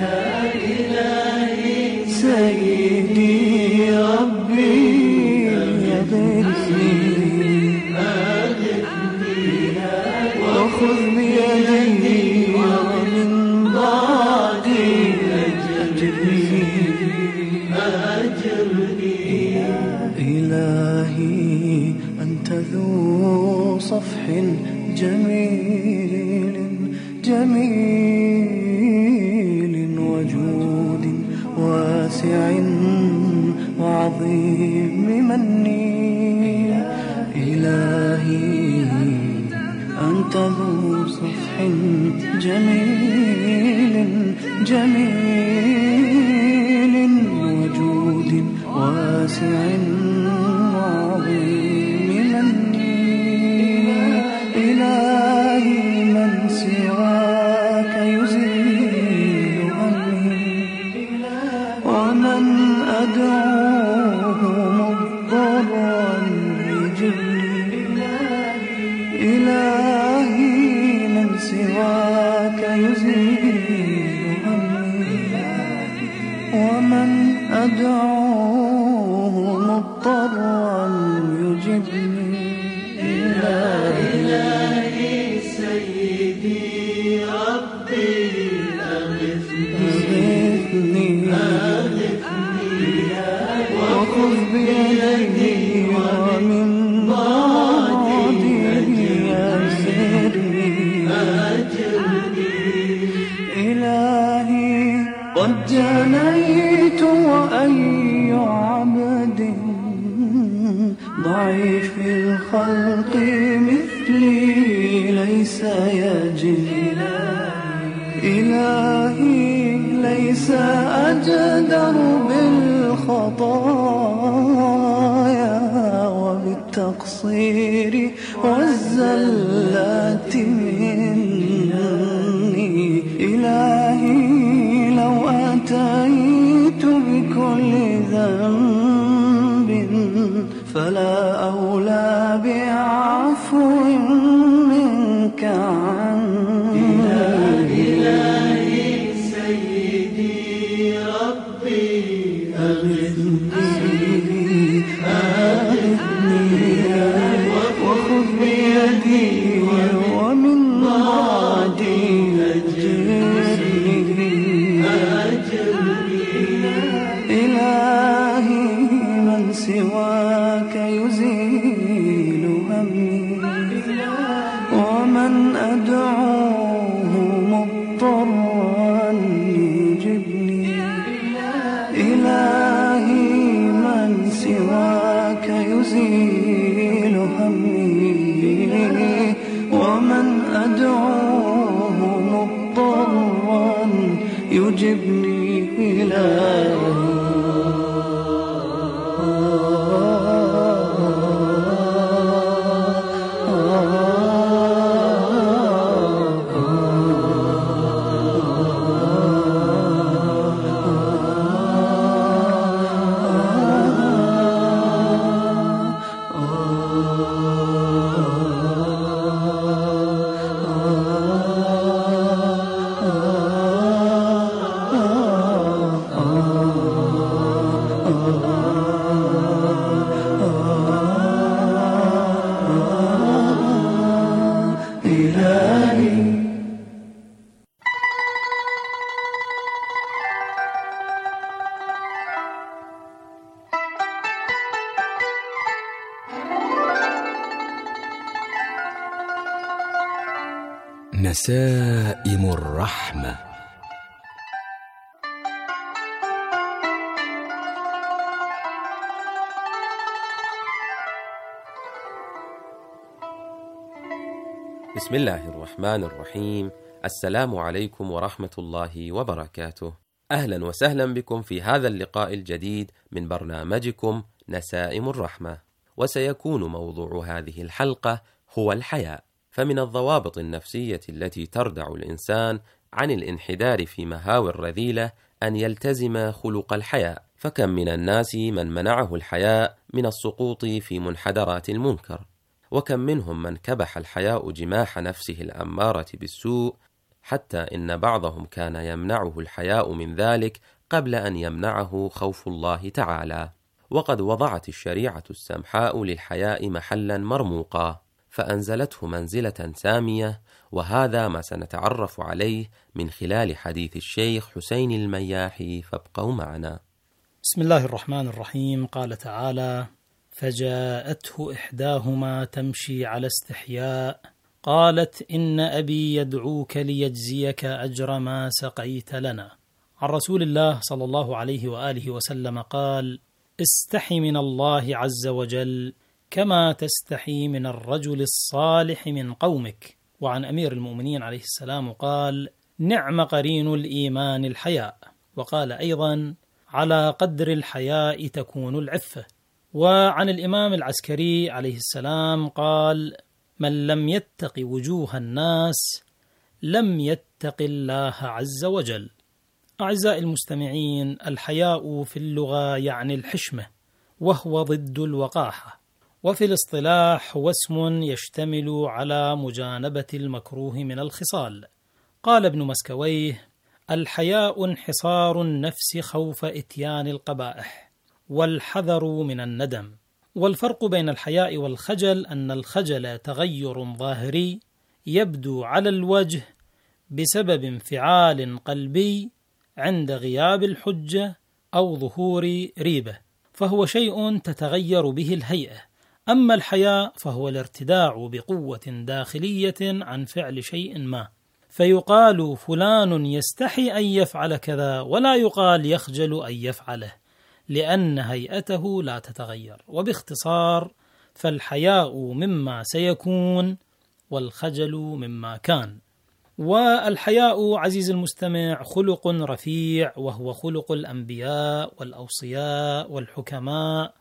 سيدي ربي أغثني وخذ بيدي ومن بعدي أجرني إلهي أنت ذو صفح جميل جميل وجود واسع وعظيم مني إلهي أنت ذو صفح جميل جميل وجود واسع وعظيم مني إلهي من سواك يزيل عني ومن أدعوه مضطرا يجبني إلهي من سواك يزيل عني ومن أدعوه مضطرا يجبني إلهي سيدي ربي أغثني وخذ بيدي ومن بعدي أجرني إلهي قد جنيت وأي عبد ضعيف الخلق مثلي ليس يجري إلهي ليس أجدر بالخطايا وبالتقصير والزلات مني إلهي لو أتيت بكل ذنب فلا أولى بعفو منك عنك عني. إلهي سيدي ربي أغثني أغثني وخذ بيدي ومن بعدي أجرني إلهي من سواك يزيل همي ومن أدعوه مضطرا يجبني. إلهي من سواك يزيل همي ومن أدعوه مضطرا يجبني. إلهي نسائم الرحمة. بسم الله الرحمن الرحيم. السلام عليكم ورحمة الله وبركاته. أهلا وسهلا بكم في هذا اللقاء الجديد من برنامجكم نسائم الرحمة، وسيكون موضوع هذه الحلقة هو الحياء. فمن الضوابط النفسية التي تردع الإنسان عن الانحدار في مهاوي الرذيلة أن يلتزم خلق الحياء، فكم من الناس من منعه الحياء من السقوط في منحدرات المنكر، وكم منهم من كبح الحياء جماح نفسه الأمارة بالسوء، حتى إن بعضهم كان يمنعه الحياء من ذلك قبل أن يمنعه خوف الله تعالى. وقد وضعت الشريعة السمحاء للحياء محلا مرموقا، فأنزلته منزلة سامية، وهذا ما سنتعرف عليه من خلال حديث الشيخ حسين المياحي، فابقوا معنا. بسم الله الرحمن الرحيم. قال تعالى: فجاءته إحداهما تمشي على استحياء قالت إن أبي يدعوك ليجزيك أجر ما سقيت لنا. عن رسول الله صلى الله عليه وآله وسلم قال: استحي من الله عز وجل كما تستحي من الرجل الصالح من قومك. وعن أمير المؤمنين عليه السلام قال: نعم قرين الإيمان الحياء. وقال أيضا: على قدر الحياء تكون العفة. وعن الإمام العسكري عليه السلام قال: من لم يتق وجوه الناس لم يتق الله عز وجل. أعزائي المستمعين، الحياء في اللغة يعني الحشمة، وهو ضد الوقاحة، وفي الاصطلاح هو اسم يشتمل على مجانبة المكروه من الخصال. قال ابن مسكويه: الحياء انحصار النفس خوف إتيان القبائح، والحذر من الندم. والفرق بين الحياء والخجل أن الخجل تغير ظاهري يبدو على الوجه بسبب انفعال قلبي عند غياب الحجة أو ظهور ريبة، فهو شيء تتغير به الهيئة. أما الحياء فهو الارتداع بقوة داخلية عن فعل شيء ما، فيقال فلان يستحي أن يفعل كذا، ولا يقال يخجل أن يفعله، لأن هيئته لا تتغير. وباختصار فالحياء مما سيكون، والخجل مما كان. والحياء عزيز المستمع خلق رفيع، وهو خلق الأنبياء والأوصياء والحكماء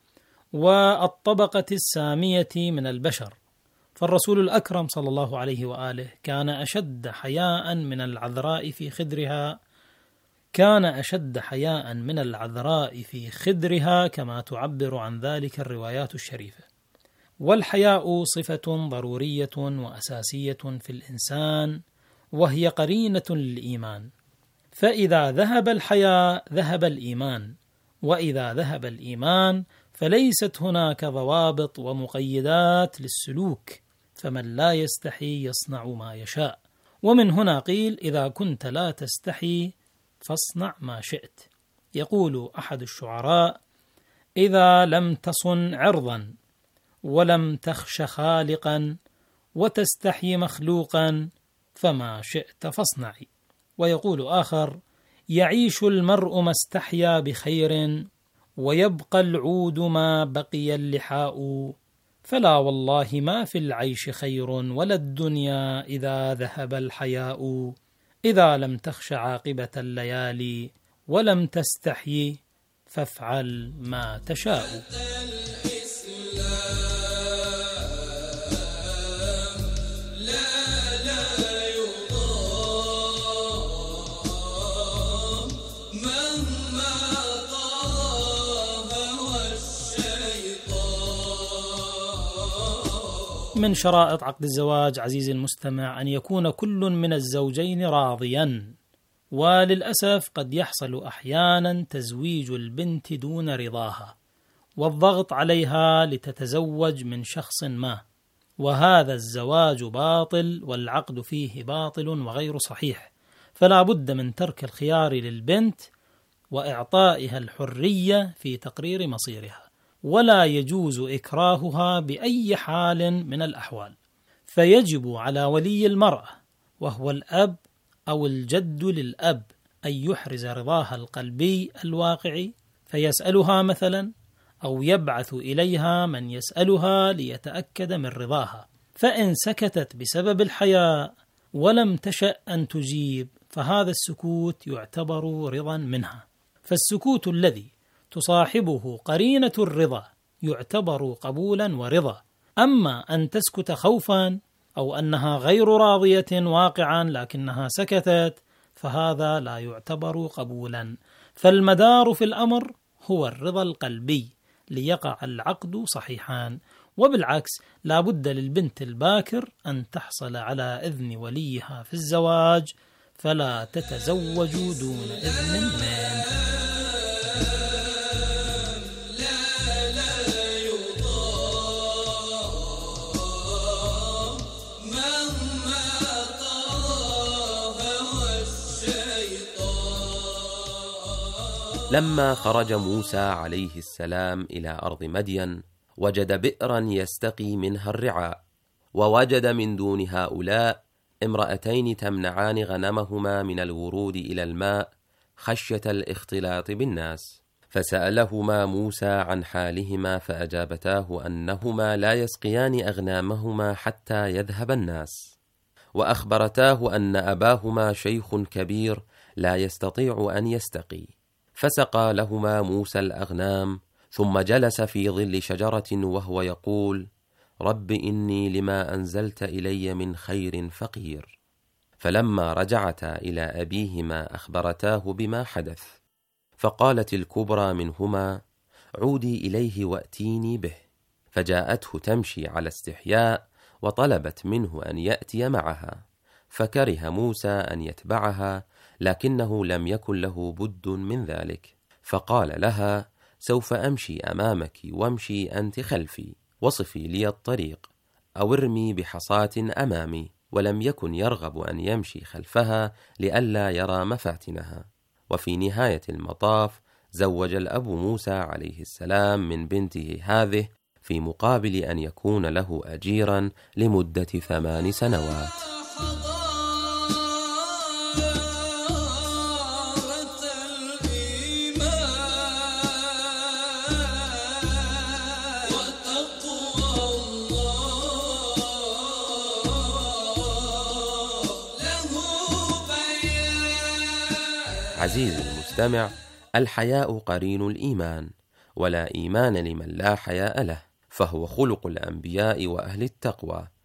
والطبقة السامية من البشر. فالرسول الأكرم صلى الله عليه وآله كان أشد حياء من العذراء في خدرها كان أشد حياء من العذراء في خدرها كما تعبر عن ذلك الروايات الشريفة. والحياء صفة ضرورية وأساسية في الإنسان، وهي قرينة للإيمان، فإذا ذهب الحياء ذهب الإيمان، وإذا ذهب الإيمان فليست هناك ضوابط ومقيدات للسلوك، فمن لا يستحي يصنع ما يشاء. ومن هنا قيل: إذا كنت لا تستحي فاصنع ما شئت. يقول أحد الشعراء: إذا لم تصن عرضا ولم تخش خالقا وتستحي مخلوقا فما شئت فاصنعي. ويقول آخر: يعيش المرء ما استحيا بخير ويبقى العود ما بقي اللحاء، فلا والله ما في العيش خير ولا الدنيا إذا ذهب الحياء. إذا لم تخش عاقبة الليالي ولم تستحي فافعل ما تشاء. من شرائط عقد الزواج عزيزي المستمع أن يكون كل من الزوجين راضيا، وللأسف قد يحصل أحيانا تزويج البنت دون رضاها والضغط عليها لتتزوج من شخص ما، وهذا الزواج باطل والعقد فيه باطل وغير صحيح، فلا بد من ترك الخيار للبنت وإعطائها الحرية في تقرير مصيرها، ولا يجوز إكراهها بأي حال من الأحوال. فيجب على ولي المرأة وهو الأب أو الجد للأب أن يحرز رضاها القلبي الواقعي، فيسألها مثلا أو يبعث إليها من يسألها ليتأكد من رضاها، فإن سكتت بسبب الحياء ولم تشأ أن تجيب فهذا السكوت يعتبر رضا منها. فالسكوت الذي تصاحبه قرينة الرضا يعتبر قبولا ورضا، أما أن تسكت خوفا أو أنها غير راضية واقعا لكنها سكتت فهذا لا يعتبر قبولا. فالمدار في الأمر هو الرضا القلبي ليقع العقد صحيحا، وبالعكس لا بد للبنت الباكر أن تحصل على إذن وليها في الزواج، فلا تتزوج دون إذن منه. لما خرج موسى عليه السلام إلى أرض مدين وجد بئرا يستقي منها الرعاء، ووجد من دون هؤلاء امرأتين تمنعان غنمهما من الورود إلى الماء خشية الاختلاط بالناس، فسألهما موسى عن حالهما فأجابتاه أنهما لا يسقيان أغنامهما حتى يذهب الناس، وأخبرتاه أن أباهما شيخ كبير لا يستطيع أن يستقي، فسقى لهما موسى الأغنام ثم جلس في ظل شجرة وهو يقول: رب إني لما أنزلت إلي من خير فقير. فلما رجعتا إلى أبيهما أخبرتاه بما حدث، فقالت الكبرى منهما: عودي إليه وأتيني به. فجاءته تمشي على استحياء وطلبت منه أن يأتي معها، فكره موسى أن يتبعها، لكنه لم يكن له بد من ذلك، فقال لها: سوف أمشي أمامك وامشي أنت خلفي، وصفي لي الطريق أو ارمي بحصاة أمامي. ولم يكن يرغب أن يمشي خلفها لئلا يرى مفاتنها. وفي نهاية المطاف زوج الأب موسى عليه السلام من بنته هذه في مقابل أن يكون له أجيرا لمدة ثمان سنوات. عزيزي المستمع، الحياء قرين الإيمان، ولا إيمان لمن لا حياء له، فهو خلق الأنبياء وأهل التقوى،